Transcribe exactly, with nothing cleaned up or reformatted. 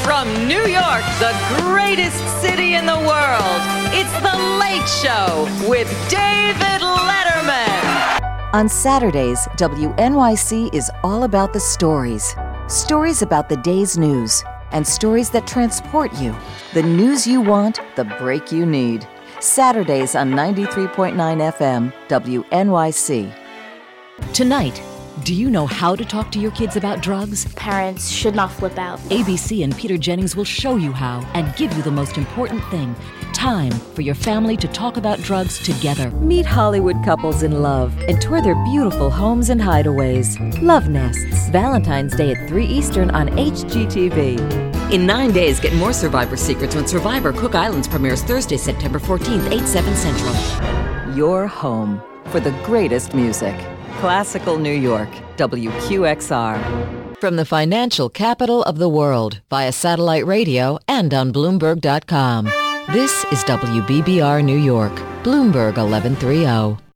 From New York, the greatest city in the world, it's The Late Show with David Letterman. On Saturdays, W N Y C is all about the stories. Stories about the day's news and stories that transport you. The news you want, the break you need. Saturdays on ninety-three point nine F M, W N Y C. Tonight, do you know how to talk to your kids about drugs? Parents should not flip out. A B C and Peter Jennings will show you how and give you the most important thing, time for your family to talk about drugs together. Meet Hollywood couples in love and tour their beautiful homes and hideaways. Love Nests, Valentine's Day at three Eastern on H G T V. In nine days, get more Survivor secrets when Survivor Cook Islands premieres Thursday, September fourteenth, eight, seven Central. Your home for the greatest music. Classical New York, W Q X R. From the financial capital of the world, via satellite radio and on Bloomberg dot com. This is W B B R New York, Bloomberg eleven thirty.